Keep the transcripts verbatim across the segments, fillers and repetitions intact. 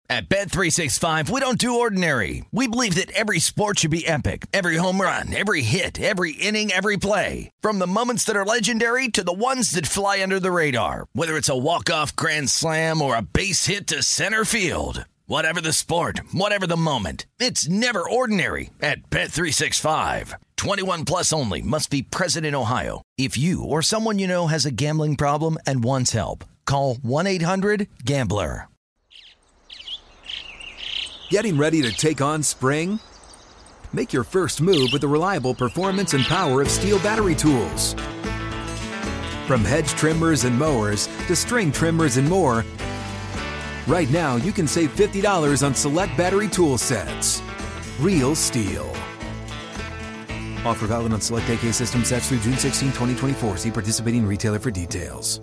At Bet three sixty-five, we don't do ordinary. We believe that every sport should be epic. Every home run, every hit, every inning, every play. From the moments that are legendary to the ones that fly under the radar. Whether it's a walk-off grand slam or a base hit to center field. Whatever the sport, whatever the moment. It's never ordinary at Bet three sixty-five. twenty-one plus only. Must be present in Ohio. If you or someone you know has a gambling problem and wants help, call one eight hundred gambler. Getting ready to take on spring? Make your first move with the reliable performance and power of Steel battery tools. From hedge trimmers and mowers to string trimmers and more, right now you can save fifty dollars on select battery tool sets. Real Steel. Offer valid on select A K system sets through June sixteenth, twenty twenty-four. See participating retailer for details.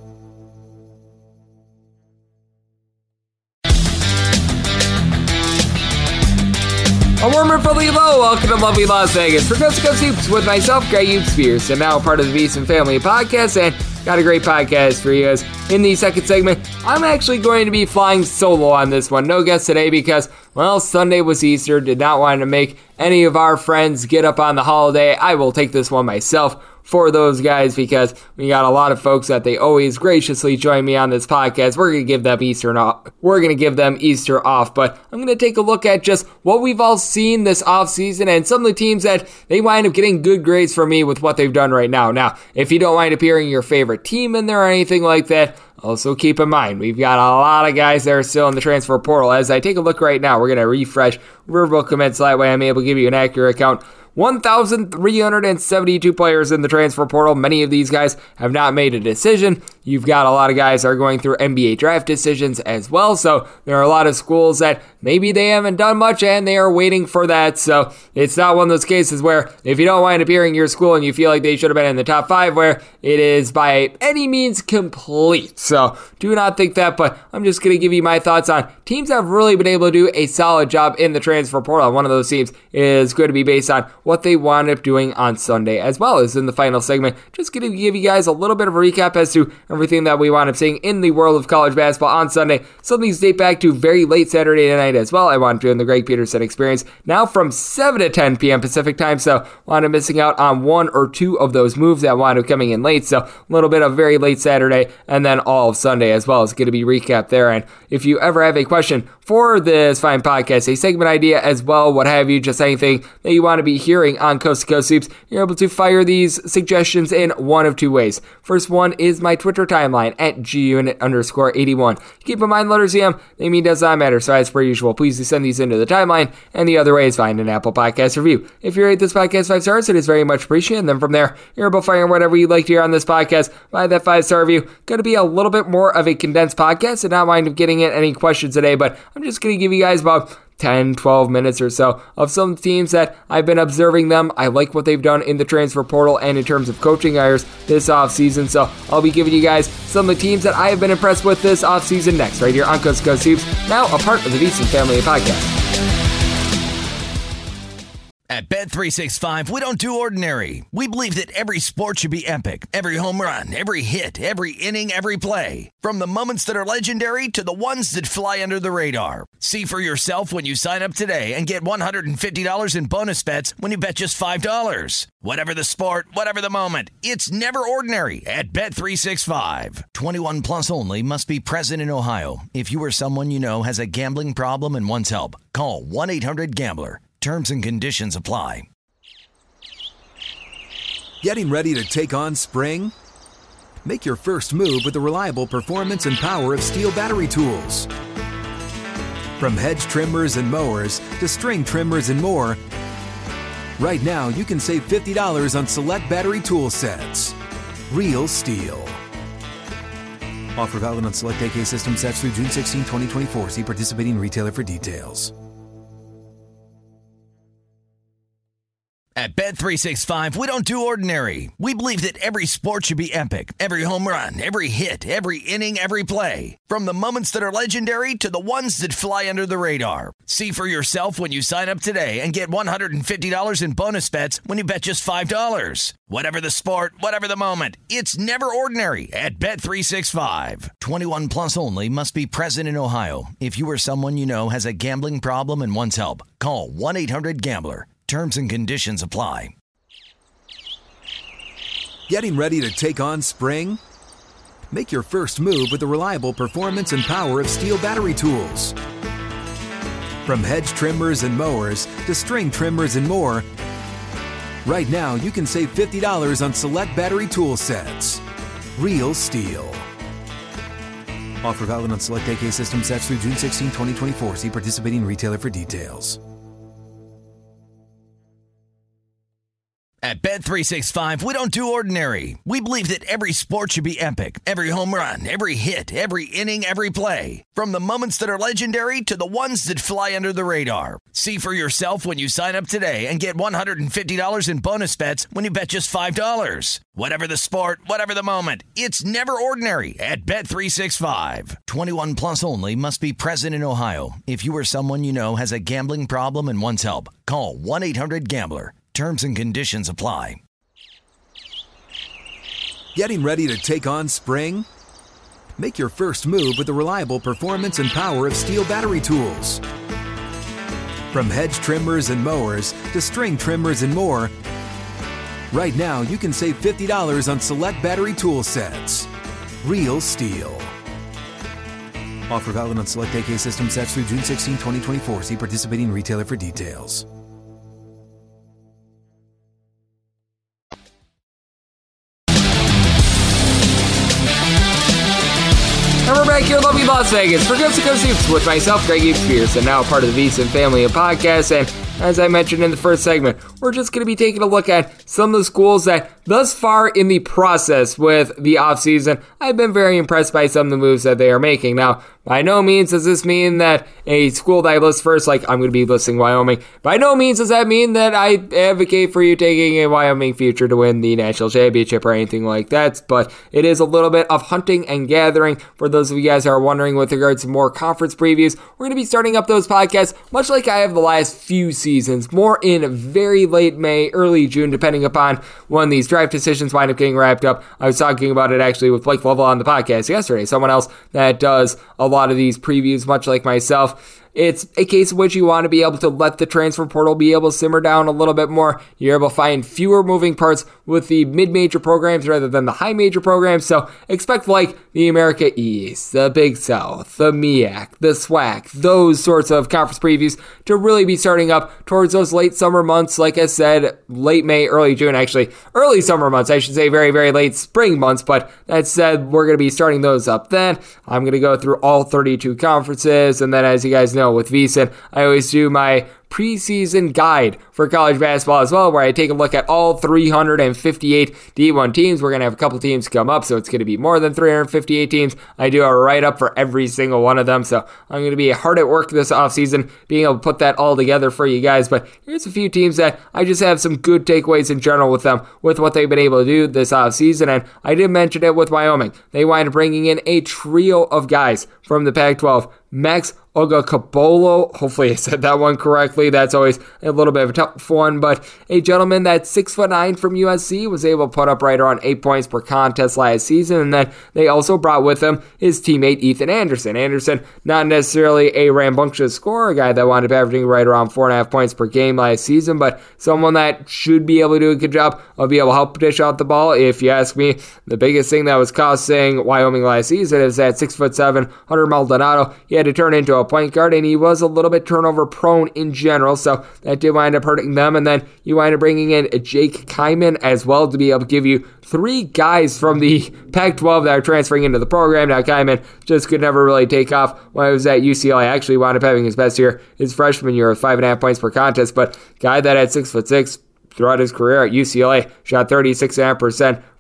A warm and friendly hello, welcome to lovely Las Vegas for Coast to Coast Hoops with myself, Greg Hoops, and now part of the Beeson Family Podcast, and got a great podcast for you guys. In the second segment, I'm actually going to be flying solo on this one. No guest today because, well, Sunday was Easter, did not want to make any of our friends get up on the holiday. I will take this one myself for those guys because we got a lot of folks that they always graciously join me on this podcast. We're going to give them Easter off. We're going to give them Easter off, but I'm going to take a look at just what we've all seen this offseason and some of the teams that they wind up getting good grades for me with what they've done right now. Now, if you don't wind up hearing your favorite team in there or anything like that, also keep in mind, we've got a lot of guys that are still in the transfer portal. As I take a look right now, we're going to refresh Riverboat Commits, so that way I'm able to give you an accurate count. one thousand three hundred seventy-two players in the transfer portal. Many of these guys have not made a decision. You've got a lot of guys that are going through N B A draft decisions as well. So there are a lot of schools that maybe they haven't done much and they are waiting for that. So it's not one of those cases where if you don't wind up hearing your school and you feel like they should have been in the top five, where it is by any means complete. So do not think that, but I'm just going to give you my thoughts on teams that have really been able to do a solid job in the transfer portal. One of those teams is going to be based on what they wound up doing on Sunday, as well as in the final segment. Just going to give you guys a little bit of a recap as to everything that we wound up seeing in the world of college basketball on Sunday. Some of these date back to very late Saturday night as well. I wound up doing the Greg Peterson experience now from seven to ten p.m. Pacific time, so wound up missing out on one or two of those moves that wound up coming in late. So a little bit of very late Saturday and then all of Sunday as well is going to be recapped there. And if you ever have a question for this fine podcast, a segment idea as well, what have you, just anything that you want to be hearing on Coast to Coast Hoops, you're able to fire these suggestions in one of two ways. First one is my Twitter timeline at gunit underscore 81. Keep in mind, letters E M, they mean does not matter, so as per usual, please do send these into the timeline, and the other way is find an Apple Podcast review. If you rate this podcast five stars, it is very much appreciated, and then from there, you're able to fire whatever you'd like to hear on this podcast by that five-star review. Going to be a little bit more of a condensed podcast, and not mind of getting in any questions today, but I'm just going to give you guys about ten, twelve minutes or so of some teams that I've been observing them. I like what they've done in the transfer portal and in terms of coaching hires this offseason. So I'll be giving you guys some of the teams that I have been impressed with this offseason next, right here on Coast to Coast Hoops, now a part of the Beeson Family Podcast. At Bet three sixty-five, we don't do ordinary. We believe that every sport should be epic. Every home run, every hit, every inning, every play. From the moments that are legendary to the ones that fly under the radar. See for yourself when you sign up today and get one hundred fifty dollars in bonus bets when you bet just five dollars. Whatever the sport, whatever the moment, it's never ordinary at Bet three sixty-five. twenty-one plus only. Must be present in Ohio. If you or someone you know has a gambling problem and wants help, call one eight hundred gambler. Terms and conditions apply. Getting ready to take on spring? Make your first move with the reliable performance and power of Steel battery tools. From hedge trimmers and mowers to string trimmers and more, right now you can save fifty dollars on select battery tool sets. Real Steel. Offer valid on select A K system sets through June sixteenth, twenty twenty-four. See participating retailer for details. At Bet three sixty-five, we don't do ordinary. We believe that every sport should be epic. Every home run, every hit, every inning, every play. From the moments that are legendary to the ones that fly under the radar. See for yourself when you sign up today and get one hundred fifty dollars in bonus bets when you bet just five dollars. Whatever the sport, whatever the moment, it's never ordinary at Bet three sixty-five. twenty-one plus only. Must be present in Ohio. If you or someone you know has a gambling problem and wants help, call one eight hundred gambler. Terms and conditions apply. Getting ready to take on spring? Make your first move with the reliable performance and power of Steel battery tools. From hedge trimmers and mowers to string trimmers and more, right now you can save fifty dollars on select battery tool sets. Real Steel. Offer valid on select A K system sets through June sixteenth, twenty twenty-four. See participating retailer for details. At Bet three sixty-five, we don't do ordinary. We believe that every sport should be epic. Every home run, every hit, every inning, every play. From the moments that are legendary to the ones that fly under the radar. See for yourself when you sign up today and get one hundred fifty dollars in bonus bets when you bet just five dollars. Whatever the sport, whatever the moment, it's never ordinary at Bet three sixty-five. twenty-one plus only. Must be present in Ohio. If you or someone you know has a gambling problem and wants help, call one eight hundred gambler. Terms and conditions apply. Getting ready to take on spring? Make your first move with the reliable performance and power of Steel battery tools. From hedge trimmers and mowers to string trimmers and more, right now you can save fifty dollars on select battery tool sets. Real Steel. Offer valid on select A K system sets through June sixteenth, twenty twenty-four. See participating retailer for details. And we're back here in lovely Las Vegas for Coast to Coast Hoops with myself, Greg Hughes, and now part of the VSiN family of podcasts. And as I mentioned in the first segment, we're just going to be taking a look at some of the schools that thus far in the process with the offseason, I've been very impressed by some of the moves that they are making. Now, by no means does this mean that a school that I list first, like I'm going to be listing Wyoming, by no means does that mean that I advocate for you taking a Wyoming future to win the national championship or anything like that, but it is a little bit of hunting and gathering for those of you guys who are wondering with regards to more conference previews. We're going to be starting up those podcasts much like I have the last few seasons, more in very late May, early June, depending upon when these draft decisions wind up getting wrapped up. I was talking about it actually with Blake Lovell on the podcast yesterday, someone else that does a lot of these previews, much like myself. It's a case in which you want to be able to let the transfer portal be able to simmer down a little bit more. You're able to find fewer moving parts with the mid-major programs rather than the high-major programs. So expect like the America East, the Big South, the M E A C, the S W A C, those sorts of conference previews to really be starting up towards those late summer months. Like I said, late May, early June, actually early summer months. I should say very, very late spring months. But that said, we're going to be starting those up then. I'm going to go through all thirty-two conferences. And then as you guys know, with VSiN, I always do my preseason guide for college basketball as well, where I take a look at all three hundred fifty-eight D one teams. We're going to have a couple teams come up, so it's going to be more than three hundred fifty-eight teams. I do a write-up for every single one of them, so I'm going to be hard at work this offseason being able to put that all together for you guys. But here's a few teams that I just have some good takeaways in general with them, with what they've been able to do this offseason. And I did mention it with Wyoming. They wind up bringing in a trio of guys from the Pac twelve. Max Ogakabolo, hopefully I said that one correctly. That's always a little bit of a tough one, but a gentleman that's six foot nine from U S C was able to put up right around eight points per contest last season, and then they also brought with him his teammate Ethan Anderson. Anderson, not necessarily a rambunctious scorer, a guy that wound up averaging right around four and a half points per game last season, but someone that should be able to do a good job of being able to help dish out the ball. If you ask me, the biggest thing that was costing Wyoming last season is that six foot seven Hunter Maldonado. He had to turn into a point guard, and he was a little bit turnover prone in general, so that did wind up hurting them. And then you wind up bringing in Jake Kyman as well to be able to give you three guys from the Pac twelve that are transferring into the program. Now, Kyman just could never really take off when he was at U C L A. Actually wound up having his best year his freshman year with five and a half points per contest, but guy that had six foot six throughout his career at U C L A, shot thirty-six point five percent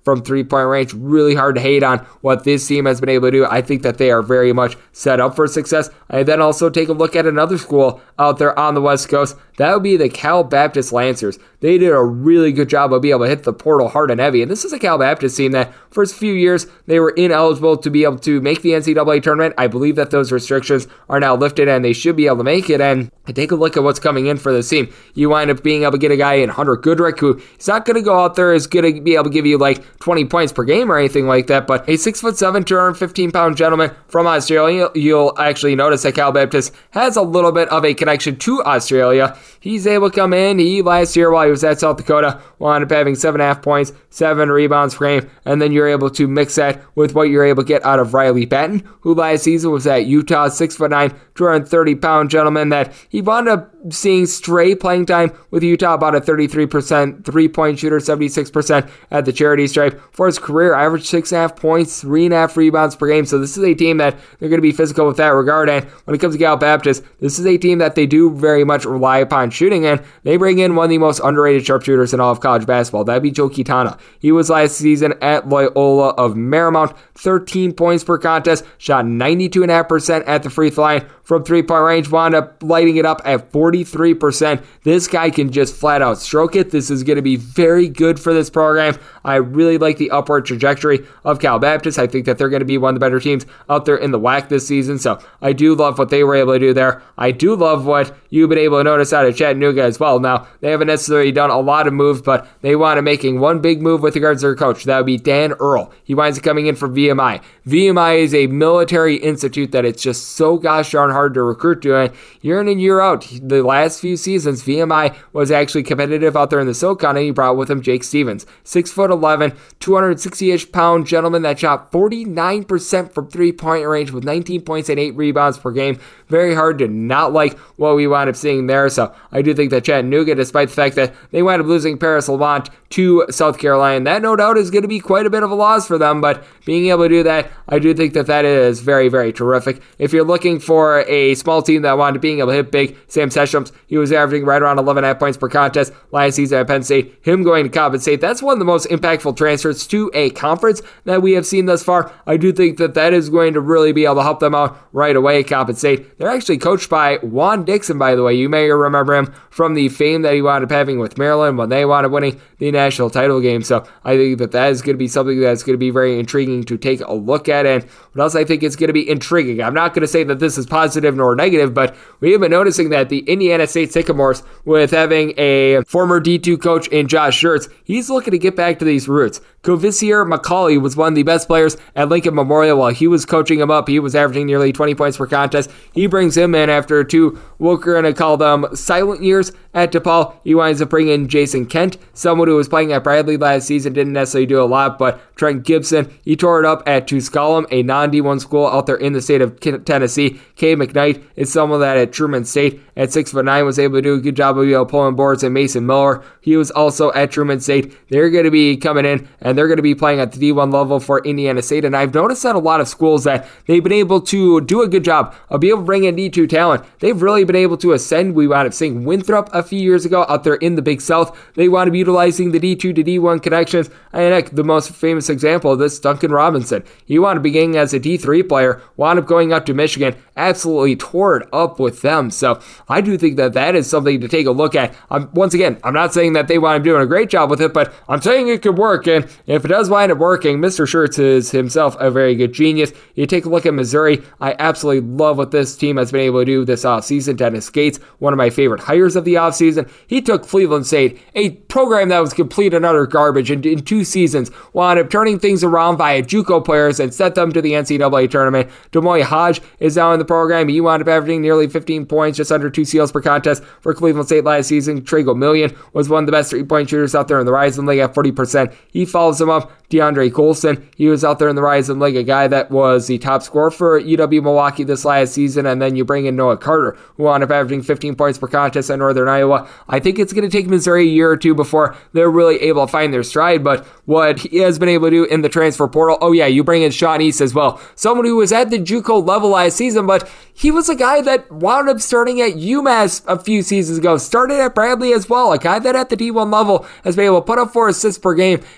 from three-point range. Really hard to hate on what this team has been able to do. I think that they are very much set up for success. And then also take a look at another school out there on the West Coast. That would be the Cal Baptist Lancers. They did a really good job of being able to hit the portal hard and heavy. And this is a Cal Baptist team that, first few years, they were ineligible to be able to make the N C double A tournament. I believe that those restrictions are now lifted and they should be able to make it. And take a look at what's coming in for this team. You wind up being able to get a guy in Hunter Goodrick, who is not going to go out there, is going to be able to give you like twenty points per game or anything like that, but a six foot seven, two hundred fifteen pound gentleman from Australia. You'll actually notice that Cal Baptist has a little bit of a connection to Australia. He's able to come in. He last year while he was at South Dakota wound up having seven and a half points, seven rebounds per game, and then you're able to mix that with what you're able to get out of Riley Patton, who last season was at Utah, six foot nine, two hundred thirty pound gentleman that he wound up seeing stray playing time with Utah, about a thirty-three percent three-point shooter, seventy-six percent at the charity stripe. For his career, averaged six and a half points, three and a half rebounds per game. So this is a team that they're going to be physical with that regard. And when it comes to Cal Baptist, this is a team that they do very much rely upon shooting, and they bring in one of the most underrated sharpshooters in all of college basketball. That'd be Joe Quintana. He was last season at Loyola of Marymount, thirteen points per contest, shot ninety-two point five percent at the free throw line from three-point range, wound up lighting it up at forty-three percent. This guy can just flat out stroke it. This is going to be very good for this program. I really like the upward trajectory of Cal Baptist. I think that they're going to be one of the better teams out there in the W A C this season, so I do love what they were able to do there. I do love what you've been able to notice out of Chattanooga as well. Now, they haven't necessarily done a lot of moves, but they want to making one big move with regards to their coach. That would be Dan Earl. He winds up coming in from V M I. V M I is a military institute that it's just so gosh darn hard to recruit to, and year in and year out, the last few seasons, V M I was actually competitive out there in the SoCon, and he brought with him Jake Stevens, six foot eleven, two hundred sixty-ish pound gentleman that shot forty-nine percent from three-point range with nineteen points and eight rebounds per game. Very hard to not like what we wound up seeing there, so I do think that Chattanooga, despite the fact that they wound up losing Paris Lamont to South Carolina, that no doubt is going to be quite a bit of a loss for them, but being able to do that, I do think that that is very, very terrific. If you're looking for a small team that wanted being able to hit big, Sam Sessions, he was averaging right around eleven point five points per contest last season at Penn State. Him going to Coppin State, that's one of the most impactful transfers to a conference that we have seen thus far. I do think that that is going to really be able to help them out right away at Coppin State. They're actually coached by Juan Dixon, by the way. You may remember him from the fame that he wound up having with Maryland when they wound up winning the national title game. So I think that that is going to be something that's going to be very intriguing to take a look at. And what else I think is going to be intriguing, I'm not going to say that this is positive nor negative, but we have been noticing that the Indiana State Sycamores, with having a former D two coach in Josh Schertz, he's looking to get back to these roots. Kovisier McCauley was one of the best players at Lincoln Memorial while he was coaching him up. He was averaging nearly twenty points per contest. He brings him in after two, we're going to call them silent years at DePaul. He winds up bringing in Jason Kent, someone who was playing at Bradley last season, didn't necessarily do a lot, but Trent Gibson, he tore it up at Tusculum, a non D one school out there in the state of Tennessee. Kay McKnight is someone that at Truman State at six foot nine was able to do a good job of, you know, pulling boards. And Mason Miller, he was also at Truman State. They're going to be coming in and they're going to be playing at the D one level for Indiana State. And I've noticed that a lot of schools that they've been able to do a good job of being able to bring in D two talent. They've really been able to ascend. We wound up seeing Winthrop a few years ago out there in the Big South. They wound up utilizing the D two to D one connections. And heck, the most famous example of this, Duncan Robinson. He wound up beginning as a D three player, wound up going up to Michigan, absolutely tore it up with them. So I do think that that is something to take a look at. Um, once again, I'm not saying that they wind up doing a great job with it, but I'm saying it could work. And if it does wind up working, Mister Schertz is himself a very good genius. You take a look at Missouri. I absolutely love what this team has been able to do this offseason. Dennis Gates, one of my favorite hires of the offseason. He took Cleveland State, a program that was complete and utter garbage, and in two seasons wound up turning things around via JUCO players and set them to the N C double A tournament. Demoy Hodge is now in the program. He wound up averaging nearly fifteen points, just under two steals per contest for Cleveland State last season. Trago Million was one of the best three-point shooters out there in the Rising League at forty percent. He follows him up. DeAndre Colson, he was out there in the Rising League, a guy that was the top scorer for U W Milwaukee this last season, and then you bring in Noah Carter, who wound up averaging fifteen points per contest at Northern Iowa. I think it's going to take Missouri a year or two before they're really able to find their stride, but what he has been able to do in the transfer portal, oh yeah, you bring in Sean East as well, someone who was at the JUCO level last season, but he was a guy that wound up starting at UMass a few seasons ago, started at Bradley as well, a guy that at the D one level has been able to put up four assists per game, and he was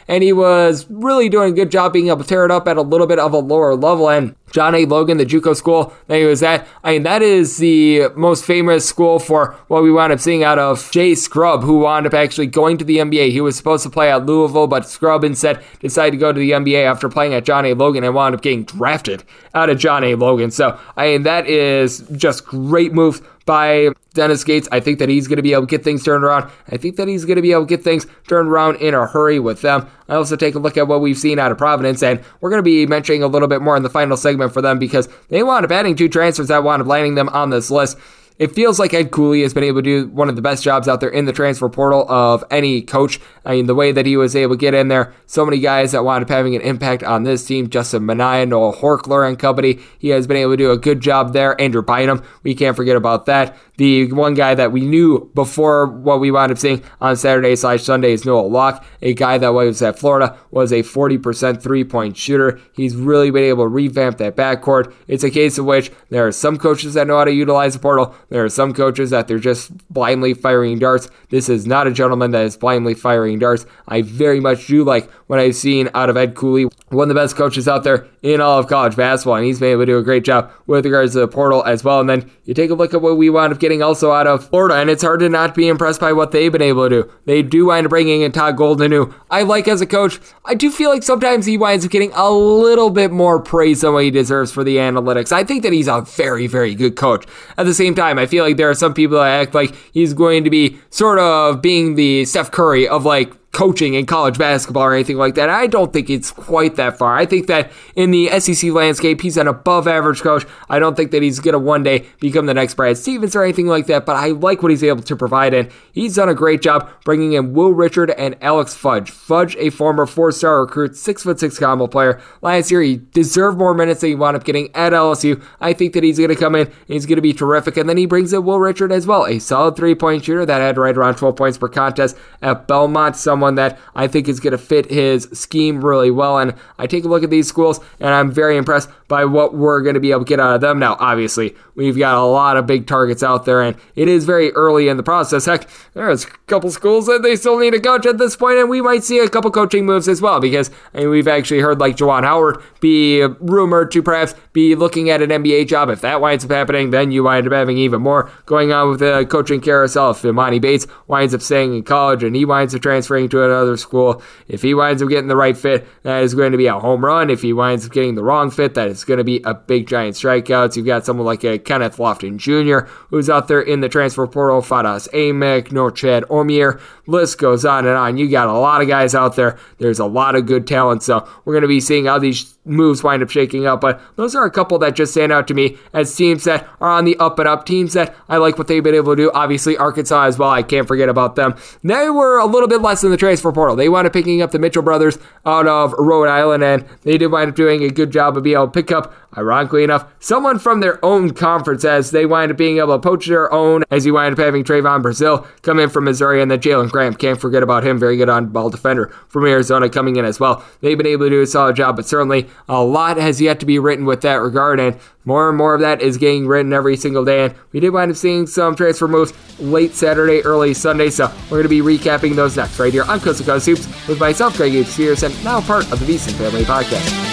was really doing a good job being able to tear it up at a little bit of a lower level. And John A. Logan, the JUCO school that he was at, I mean, that is the most famous school for what we wound up seeing out of Jay Scrubb, who wound up actually going to the N B A. He was supposed to play at Louisville, but Scrubb instead decided to go to the N B A after playing at John A. Logan and wound up getting drafted out of John A. Logan. So, I mean, that is just great move by Dennis Gates. I think that he's going to be able to get things turned around. I think that he's going to be able to get things turned around in a hurry with them. I also take a look at what we've seen out of Providence, and we're going to be mentioning a little bit more in the final segment for them because they wound up adding two transfers that wound up landing them on this list. It feels like Ed Cooley has been able to do one of the best jobs out there in the transfer portal of any coach. I mean, the way that he was able to get in there, so many guys that wound up having an impact on this team, Justin Minaya, Noah Horkler and company, he has been able to do a good job there. Andrew Bynum, we can't forget about that. The one guy that we knew before what we wound up seeing on Saturday slash Sunday is Noah Locke, a guy that was at Florida, was a forty percent three-point shooter. He's really been able to revamp that backcourt. It's a case of which there are some coaches that know how to utilize the portal. There are some coaches that they're just blindly firing darts. This is not a gentleman that is blindly firing darts. I very much do like what I've seen out of Ed Cooley, one of the best coaches out there in all of college basketball, and he's been able to do a great job with regards to the portal as well. And then you take a look at what we wound up getting also out of Florida, and it's hard to not be impressed by what they've been able to do. They do wind up bringing in Todd Golden, who I like as a coach. I do feel like sometimes he winds up getting a little bit more praise than what he deserves for the analytics. I think that he's a very, very good coach. At the same time, I feel like there are some people that act like he's going to be sort of being the Steph Curry of like coaching in college basketball or anything like that. I don't think it's quite that far. I think that in the S E C landscape, he's an above average coach. I don't think that he's going to one day become the next Brad Stevens or anything like that, but I like what he's able to provide, and he's done a great job bringing in Will Richard and Alex Fudge. Fudge, a former four-star recruit, six foot six combo player. Last year, he deserved more minutes than he wound up getting at L S U. I think that he's going to come in and he's going to be terrific, and then he brings in Will Richard as well, a solid three-point shooter that had right around twelve points per contest at Belmont, someone that I think is going to fit his scheme really well. And I take a look at these schools, and I'm very impressed by what we're going to be able to get out of them. Now, obviously, we've got a lot of big targets out there, and it is very early in the process. Heck, there's a couple schools that they still need a coach at this point, and we might see a couple coaching moves as well, because I mean, we've actually heard like Juwan Howard be rumored to perhaps be looking at an N B A job. If that winds up happening, then you wind up having even more going on with the coaching carousel. If Imani Bates winds up staying in college and he winds up transferring to another school, if he winds up getting the right fit, that is going to be a home run. If he winds up getting the wrong fit, that is going to be a big giant strikeout. You've got someone like a Kenneth Lofton Junior who's out there in the transfer portal, Fadas Amick, Norchad Omier, list goes on and on. You got a lot of guys out there. There's a lot of good talent, so we're going to be seeing how these moves wind up shaking up, but those are a couple that just stand out to me as teams that are on the up and up, teams that I like what they've been able to do. Obviously, Arkansas as well, I can't forget about them. They were a little bit less in the transfer portal. They wound up picking up the Mitchell brothers out of Rhode Island, and they did wind up doing a good job of being able to pick up, ironically enough, someone from their own conference, as they wind up being able to poach their own, as you wind up having Trayvon Brazil come in from Missouri, and then Jalen Graham, can't forget about him, very good on-ball defender from Arizona coming in as well. They've been able to do a solid job, but certainly a lot has yet to be written with that regard, and more and more of that is getting written every single day, and we did wind up seeing some transfer moves late Saturday, early Sunday, so we're going to be recapping those next right here on Coast to Coast Hoops with myself, Greg Hughes, and now part of the VSiN Family Podcast.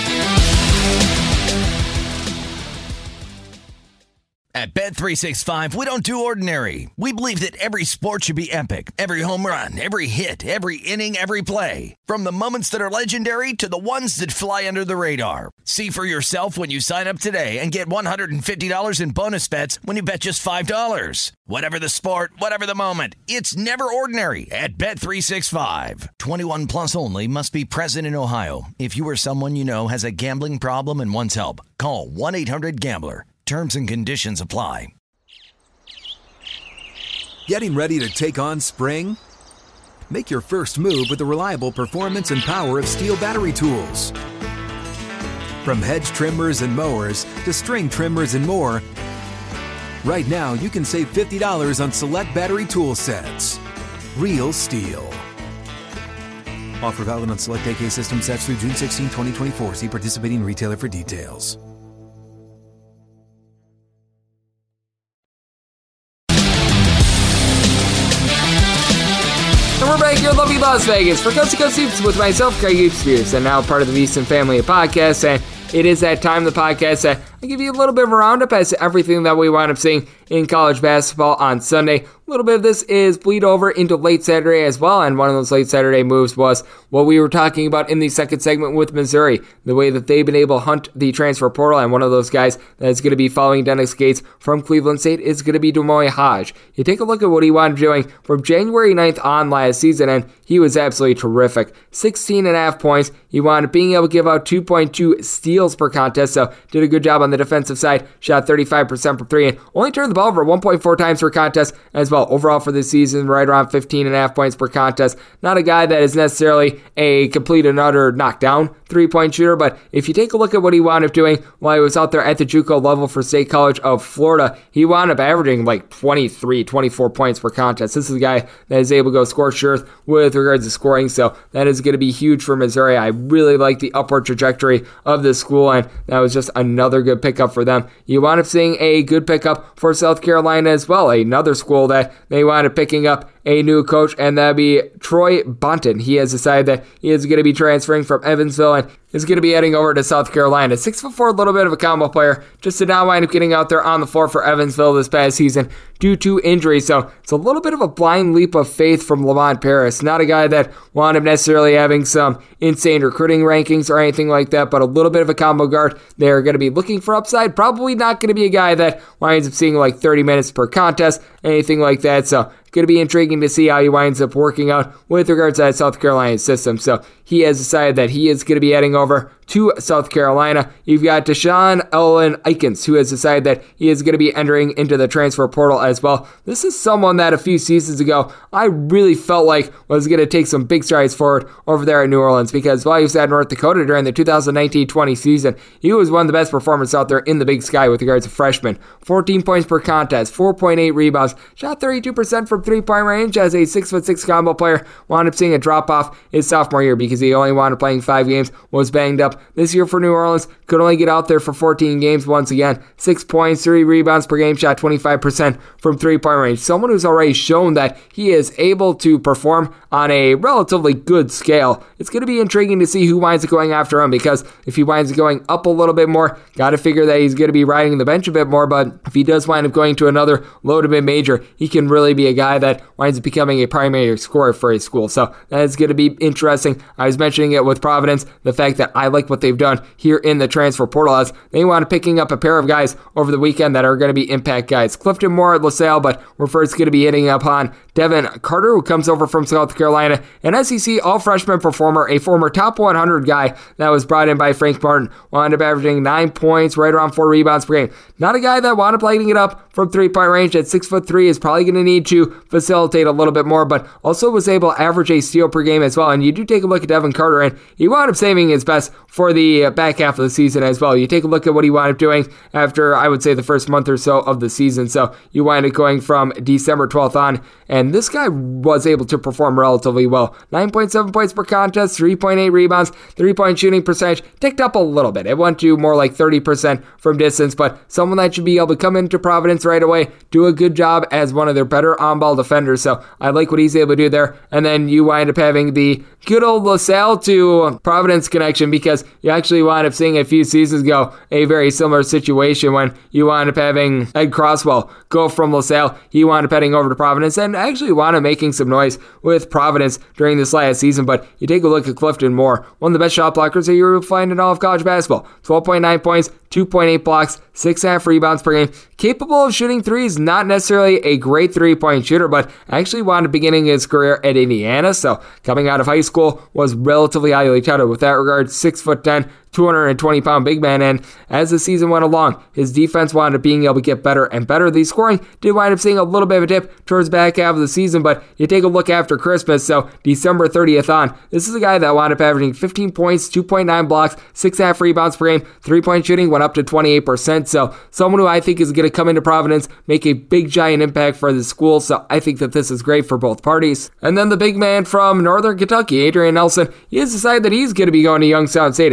At Bet three sixty-five, we don't do ordinary. We believe that every sport should be epic. Every home run, every hit, every inning, every play. From the moments that are legendary to the ones that fly under the radar. See for yourself when you sign up today and get one hundred fifty dollars in bonus bets when you bet just five dollars. Whatever the sport, whatever the moment, it's never ordinary at Bet three sixty-five. twenty-one plus only. Must be present in Ohio. If you or someone you know has a gambling problem and wants help, call one eight hundred gambler. Terms and conditions apply. Getting ready to take on spring? Make your first move with the reliable performance and power of Steel battery tools. From hedge trimmers and mowers to string trimmers and more, right now you can save fifty dollars on select battery tool sets. Real Steel. Offer valid on select A K system sets through June sixteenth, twenty twenty-four. See participating retailer for details. And we're back back here in lovely Las Vegas for Coast to Coast Hoops with myself, Greg Spears, and now part of the Beeson Family Podcast. And it is that time of the podcast that I give you a little bit of a roundup as to everything that we wind up seeing in college basketball on Sunday. A little bit of this is bleed over into late Saturday as well, and one of those late Saturday moves was what we were talking about in the second segment with Missouri, the way that they've been able to hunt the transfer portal, and one of those guys that is going to be following Dennis Gates from Cleveland State is going to be D'Moy Hodge. You take a look at what he wound up doing from January ninth on last season, and he was absolutely terrific. sixteen and a half points. He wound up being able to give out two point two steals per contest, so did a good job on the defensive side, shot thirty-five percent from three, and only turned the ball over one point four times per contest as well. Overall for this season, right around fifteen and a half points per contest. Not a guy that is necessarily a complete and utter knockdown three-point shooter, but if you take a look at what he wound up doing while he was out there at the JUCO level for State College of Florida, he wound up averaging like twenty-three, twenty-four points per contest. This is a guy that is able to go scorched earth with regards to scoring, so that is going to be huge for Missouri. I really like the upward trajectory of this school, and that was just another good pickup for them. You wound up seeing a good pickup for South Carolina as well, another school that they wound up picking up a new coach, and that'd be Troy Bonton. He has decided that he is going to be transferring from Evansville and is going to be heading over to South Carolina. Six foot four, a little bit of a combo player, just did not wind up getting out there on the floor for Evansville this past season due to injury. So it's a little bit of a blind leap of faith from Lamont Paris. Not a guy that wound up necessarily having some insane recruiting rankings or anything like that, but a little bit of a combo guard. They're going to be looking for upside. Probably not going to be a guy that winds up seeing like thirty minutes per contest, anything like that. So going to be intriguing to see how he winds up working out with regards to that South Carolina system. So he has decided that he is going to be heading over to South Carolina. You've got Deshaun Ellen Eikens, who has decided that he is going to be entering into the transfer portal as well. This is someone that a few seasons ago I really felt like was going to take some big strides forward over there at New Orleans, because while he was at North Dakota during the two thousand nineteen twenty season, he was one of the best performers out there in the Big Sky with regards to freshmen. fourteen points per contest, four point eight rebounds, shot thirty-two percent from three-point range as a six foot six combo player. Wound up seeing a drop-off his sophomore year because he only wound up playing five games, was banged up. This year for New Orleans, could only get out there for fourteen games once again. Six points, three rebounds per game, shot twenty-five percent from three-point range. Someone who's already shown that he is able to perform on a relatively good scale. It's going to be intriguing to see who winds up going after him, because if he winds up going up a little bit more, got to figure that he's going to be riding the bench a bit more, but if he does wind up going to another low to mid major, he can really be a guy that winds up becoming a primary scorer for his school. So that is going to be interesting. I was mentioning it with Providence, the fact that I like what they've done here in the transfer portal as they wound up picking up a pair of guys over the weekend that are going to be impact guys. Clifton Moore at LaSalle, but we're first going to be hitting upon Devin Carter, who comes over from South Carolina, an S E C all-freshman performer, a former top one hundred guy that was brought in by Frank Martin. Wound up averaging nine points, right around four rebounds per game. Not a guy that wound up lighting it up from three-point range. At six foot three is probably going to need to facilitate a little bit more, but also was able to average a steal per game as well. And you do take a look at Devin Carter, and he wound up saving his best for the back half of the season as well. You take a look at what he wound up doing after, I would say, the first month or so of the season. So you wind up going from December twelfth on, and this guy was able to perform relatively well. nine point seven points per contest, three point eight rebounds, three-point shooting percentage ticked up a little bit. It went to more like thirty percent from distance, but someone that should be able to come into Providence right away, do a good job as one of their better on-ball defenders. So I like what he's able to do there. And then you wind up having the good old LaSalle to Providence connection, because you actually wind up seeing a few seasons ago a very similar situation when you wind up having Ed Crosswell go from LaSalle. He wound up heading over to Providence and actually wound up making some noise with Providence during this last season. But you take a look at Clifton Moore, one of the best shot blockers that you will find in all of college basketball. twelve point nine points, two point eight blocks, six point five rebounds per game. Capable of shooting threes, not necessarily a great three-point shooter, but actually wound up beginning his career at Indiana. So coming out of high school was relatively highly touted with that regard. six foot ten, two hundred twenty pound big man, and as the season went along, his defense wound up being able to get better and better. The scoring did wind up seeing a little bit of a dip towards the back half of the season, but you take a look after Christmas, so December thirtieth on, this is a guy that wound up averaging fifteen points, two point nine blocks, six point five rebounds per game, three-point shooting went up to twenty-eight percent, so someone who I think is going to come into Providence, make a big giant impact for the school, so I think that this is great for both parties. And then the big man from Northern Kentucky, Adrian Nelson, he has decided that he's going to be going to Youngstown State, and Youngstown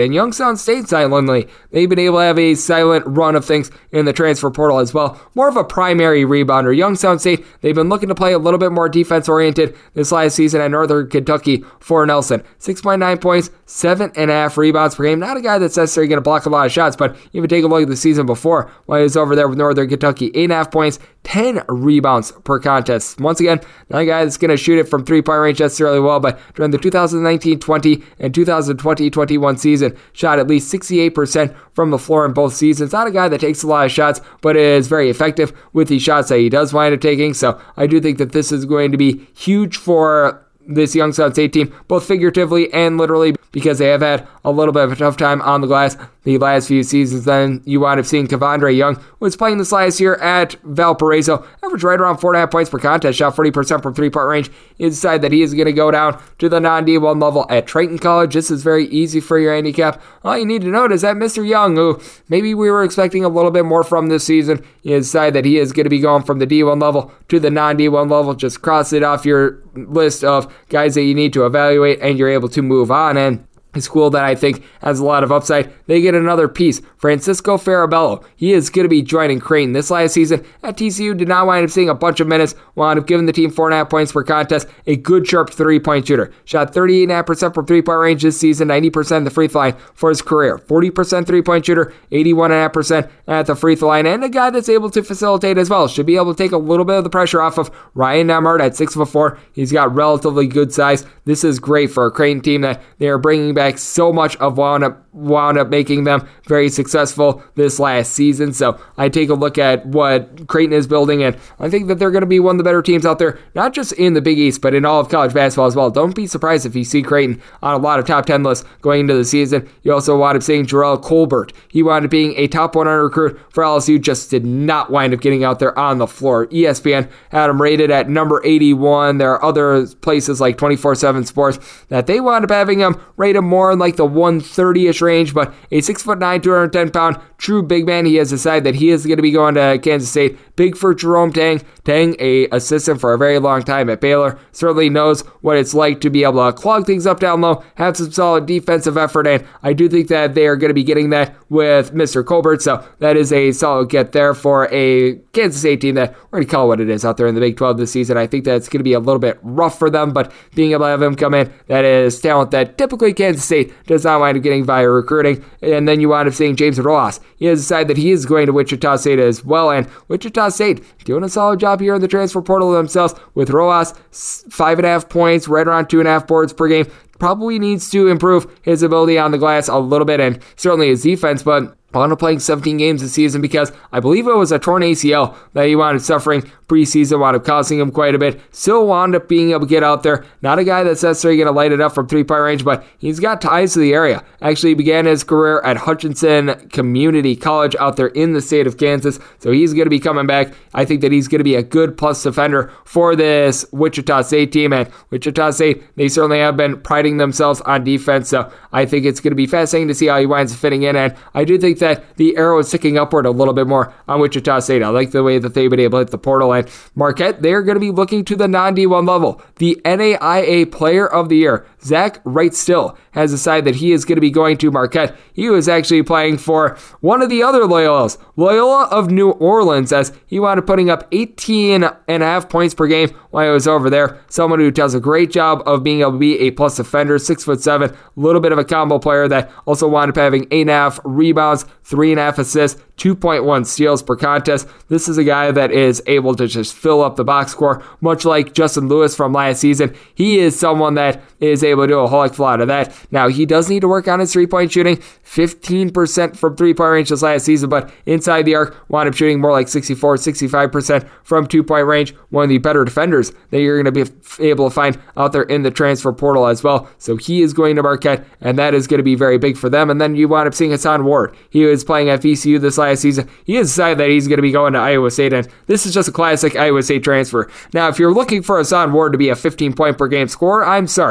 Youngstown State, silently, they've been able to have a silent run of things in the transfer portal as well. More of a primary rebounder. Youngstown State, they've been looking to play a little bit more defense-oriented this last season at Northern Kentucky for Nelson. six point nine points, seven and a half rebounds per game. Not a guy that's necessarily going to block a lot of shots, but even take a look at the season before when he was over there with Northern Kentucky. eight and a half points, ten rebounds per contest. Once again, not a guy that's going to shoot it from three-point range necessarily well, but during the two thousand nineteen twenty and two thousand twenty twenty-one season, shot at least sixty-eight percent from the floor in both seasons. Not a guy that takes a lot of shots, but is very effective with the shots that he does wind up taking. So I do think that this is going to be huge for this Youngstown State team, both figuratively and literally, because they have had a little bit of a tough time on the glass the last few seasons. Then you wind up seeing Kevondre Young, who was playing this last year at Valparaiso, averaged right around four and a half points per contest, shot forty percent from three-point range. He decided that he is going to go down to the non-D one level at Triton College. This is very easy for your handicap. All you need to note is that Mister Young, who maybe we were expecting a little bit more from this season, he decided that he is going to be going from the D one level to the non-D one level. Just cross it off your list of guys that you need to evaluate, and you're able to move on. And a school that I think has a lot of upside, they get another piece. Francisco Farabello, he is going to be joining Creighton. This last season at T C U did not wind up seeing a bunch of minutes, wound up giving the team four and a half points per contest, a good sharp three-point shooter. Shot thirty-eight point five percent from three-point range this season, ninety percent the free throw line for his career. forty percent three-point shooter, eighty-one point five percent at the free throw line, and a guy that's able to facilitate as well. Should be able to take a little bit of the pressure off of Ryan Nembhard at six foot four. He's got relatively good size. This is great for a Creighton team that they are bringing back so much of wound up wound up making them very successful this last season. So I take a look at what Creighton is building, and I think that they're going to be one of the better teams out there, not just in the Big East, but in all of college basketball as well. Don't be surprised if you see Creighton on a lot of top ten lists going into the season. You also wound up seeing Jarrell Colbert. He wound up being a top one hundred recruit for L S U, just did not wind up getting out there on the floor. E S P N had him rated at number eighty-one. There are other places like twenty-four seven Sports that they wound up having him rated more in like the one thirty-ish range, but a six foot nine, two hundred ten pound true big man. He has decided that he is going to be going to Kansas State. Big for Jerome Tang. Tang, a assistant for a very long time at Baylor, certainly knows what it's like to be able to clog things up down low, have some solid defensive effort, and I do think that they are going to be getting that with Mister Colbert, so that is a solid get there for a Kansas State team that we're going to call it what it is out there in the Big twelve this season. I think that it's going to be a little bit rough for them, but being able to have him come in, that is talent that typically Kansas State does not wind up getting via recruiting. And then you wind up seeing James Rojas. He has decided that he is going to Wichita State as well, and Wichita State doing a solid job here in the transfer portal themselves with Rojas, five and a half points, right around two and a half boards per game. Probably needs to improve his ability on the glass a little bit, and certainly his defense, but wound up playing seventeen games this season because I believe it was a torn A C L that he wound up suffering preseason, wound up costing him quite a bit. Still wound up being able to get out there. Not a guy that's necessarily going to light it up from three-point range, but he's got ties to the area. Actually began his career at Hutchinson Community College out there in the state of Kansas, so he's going to be coming back. I think that he's going to be a good plus defender for this Wichita State team, and Wichita State, they certainly have been priding themselves on defense, so I think it's going to be fascinating to see how he winds up fitting in, and I do think that the arrow is ticking upward a little bit more on Wichita State. I like the way that they've been able to hit the portal, and Marquette, they're going to be looking to the non-D one level. The N A I A Player of the Year, Zach Wright-Still, has decided that he is going to be going to Marquette. He was actually playing for one of the other Loyolas, Loyola of New Orleans, as he wound up putting up eighteen and a half points per game while he was over there. Someone who does a great job of being able to be a plus defender, six foot seven, a little bit of a combo player that also wound up having eight and a half rebounds, three and a half assists, two point one steals per contest. This is a guy that is able to just fill up the box score, much like Justin Lewis from last season. He is someone that is able to do a whole heck of a lot of that. Now, he does need to work on his three-point shooting. fifteen percent from three-point range this last season, but inside the arc, wound up shooting more like sixty-four, sixty-five percent from two-point range. One of the better defenders that you're going to be able to find out there in the transfer portal as well. So he is going to Marquette, and that is going to be very big for them. And then you wind up seeing Hassan Ward. He was playing at V C U this last season. He has decided that he's going to be going to Iowa State, and this is just a classic Iowa State transfer. Now, if you're looking for Hassan Ward to be a fifteen point per game scorer, I'm sorry. He is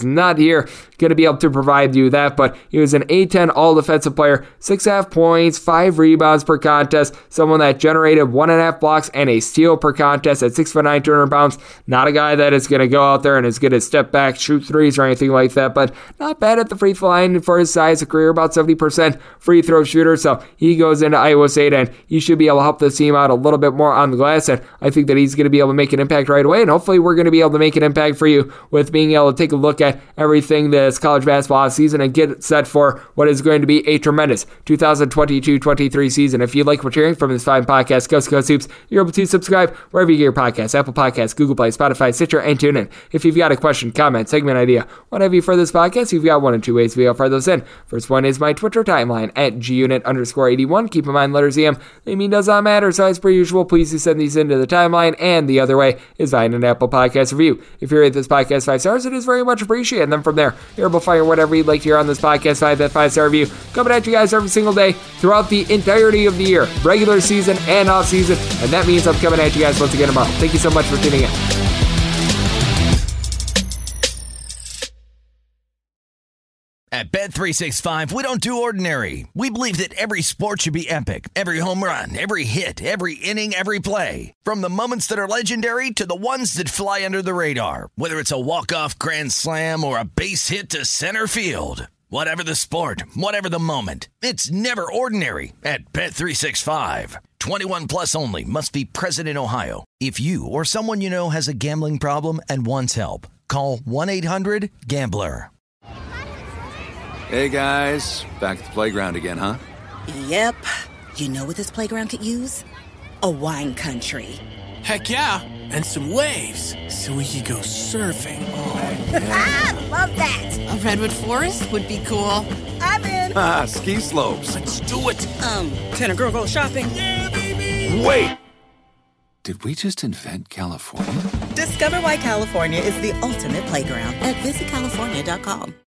not here going to be able to provide you that, but he was an A ten all-defensive player, six point five points, five rebounds per contest, someone that generated one and a half blocks and a steal per contest at six foot nine, two hundred pounds. Not a guy that is going to go out there and is going to step back, shoot threes or anything like that, but not bad at the free throw line for his size, a career about seventy percent free throw shooter, so he goes into Iowa State and he should be able to help this team out a little bit more on the glass, and I think that he's going to be able to make an impact right away, and hopefully we're going to be able to make an impact for you with being able to take a look at everything this college basketball season and get set for what is going to be a tremendous two thousand twenty-two twenty-three season. If you like what you're hearing from this fine podcast, Coast to Coast Hoops, you're able to subscribe wherever you get your podcasts, Apple Podcasts, Google Play, Spotify, Stitcher, and TuneIn. If you've got a question, comment, segment idea, what have you for this podcast, you've got one or two ways to be able to fire those in. First one is my Twitter timeline at gunit underscore 81. Keep in mind, letters E M, they mean does not matter, so as per usual, please do send these into the timeline, and the other way is via an Apple Podcast review. If you rate this podcast five stars, it is very much appreciated, and then from there, you're able to fire whatever you'd like to hear on this podcast via that five-star review, coming at you guys every single day throughout the entirety of the year, regular season and off season, and that means I'm coming at you guys once again tomorrow. Thank you so much for tuning in. At Bet three sixty-five, we don't do ordinary. We believe that every sport should be epic. Every home run, every hit, every inning, every play. From the moments that are legendary to the ones that fly under the radar. Whether it's a walk-off grand slam or a base hit to center field. Whatever the sport, whatever the moment. It's never ordinary at Bet three sixty-five. twenty-one plus only. Must be present in Ohio. If you or someone you know has a gambling problem and wants help, call one eight hundred gambler. Hey guys, back at the playground again, huh? Yep. You know what this playground could use? A wine country. Heck yeah, and some waves so we could go surfing. Oh, yeah. Ah, love that. A redwood forest would be cool. I'm in. Ah, ski slopes. Let's do it. Um, can a girl go shopping? Yeah, baby. Wait! Did we just invent California? Discover why California is the ultimate playground at visit california dot com.